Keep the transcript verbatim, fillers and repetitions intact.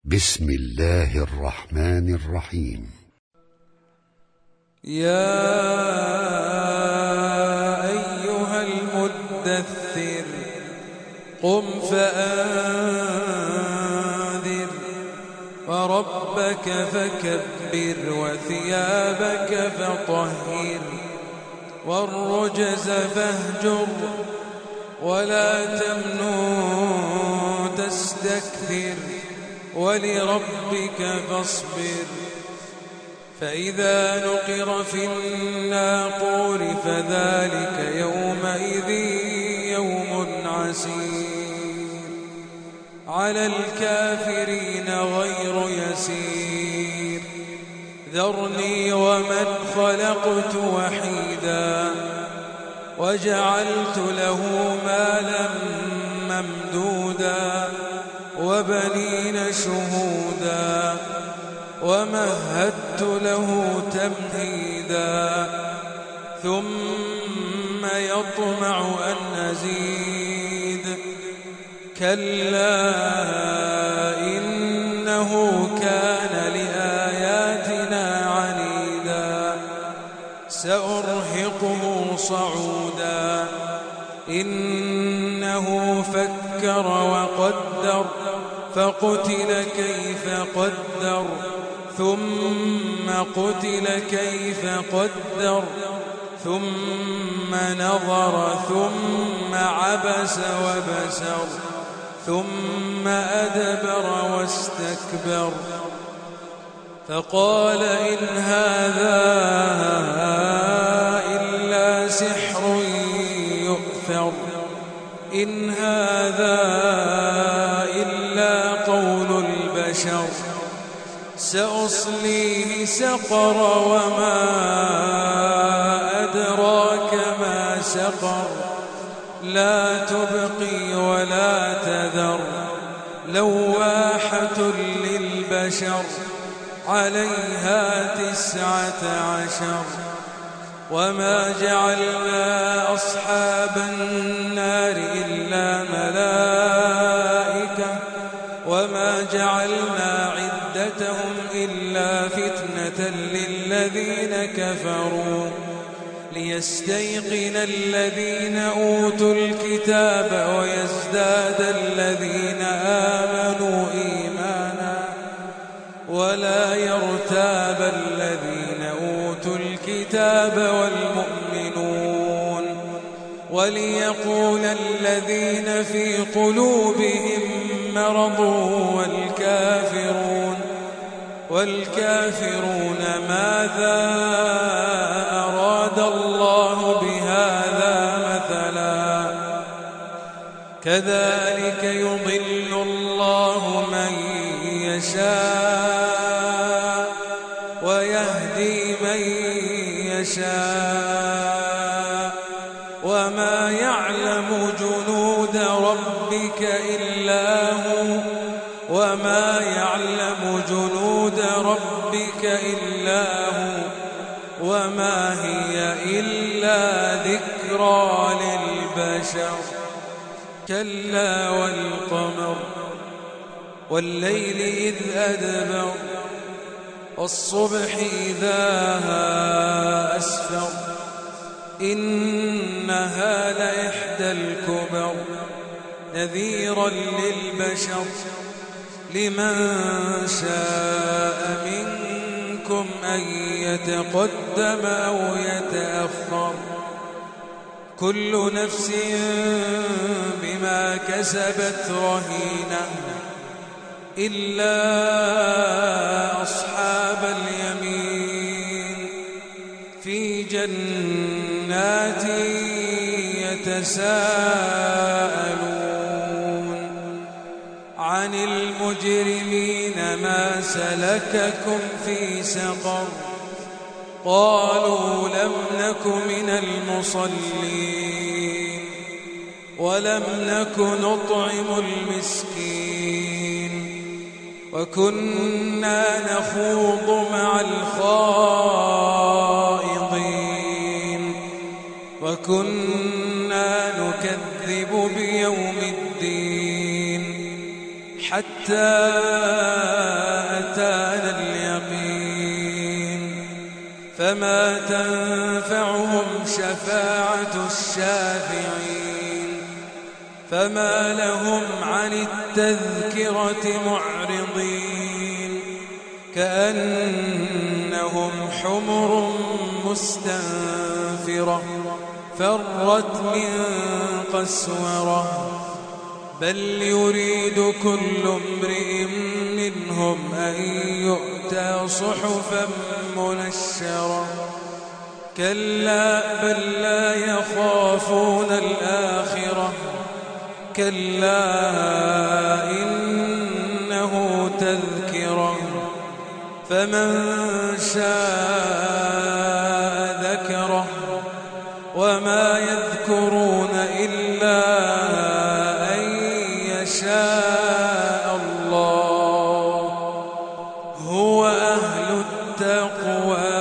بسم الله الرحمن الرحيم. يا أيها المدثر قم فأنذر وربك فكبر وثيابك فطهر والرجز فاهجر ولا تمنن تستكثر ولربك فاصبر. فإذا نقر في الناقور فذلك يومئذ يوم عسير على الكافرين غير يسير. ذرني ومن خلقت وحيدا وجعلت له مالا ممدودا وبنين شهودا ومهدت له تمهيدا ثم يطمع أن أزيد. كلا إنه كان لآياتنا عنيدا سأرهقه صعودا. إنه فكر وقدر فقتل كيف قدر ثم قتل كيف قدر ثم نظر ثم عبس وبسر ثم أدبر واستكبر فقال إن هذا إلا سحر يؤثر إن هذا إلا قول البشر. سأصليه سقر وما أدراك ما سقر لا تبقي ولا تذر لواحة للبشر عليها تسعة عشر. وما جعلنا أصحاب النار إلا ملائكة وما جعلنا عدتهم إلا فتنة للذين كفروا ليستيقن الذين أوتوا الكتاب ويزداد الذين آمنوا إيمانا ولا يرتاب الذين أوتوا الكتاب والمؤمنون وليقول الذين في قلوبهم مرض والكافرون والكافرون ماذا أراد الله بهذا مثلا. كذلك يضل الله من يشاء ويهدي من يشاء وما يعلم جنود ربك إلا هو وما يعلم جنود ربك إلا هو وما هي إلا ذكرى للبشر. كلا والقمر والليل إذ أدبر والصبح إذا أسفر إنها لإحدى الكبر نذيرا للبشر لمن شاء منكم أن يتقدم أو يتأخر. كل نفس بما كسبت رهينة إلا أصحاب اليمين في جنات يتساءلون عن المجرمين ما سلككم في سقر قالوا لم نك من المصلين ولم نك نطعم المسكين وكنا نخوض مع الخائضين وكنا نكذب بيوم الدين حتى فما تنفعهم شفاعة الشافعين فما لهم عن التذكرة معرضين كأنهم حمر مستنفرة فرت من قسورة بل يريد كل امرئ منهم أن يؤتى صحفا منشرة كلا بل لا يخافون الآخرة كلا إنه تذكرة فمن شاء ذكره وما يذكرون إلا أن يشاء الله هو أهل التقوى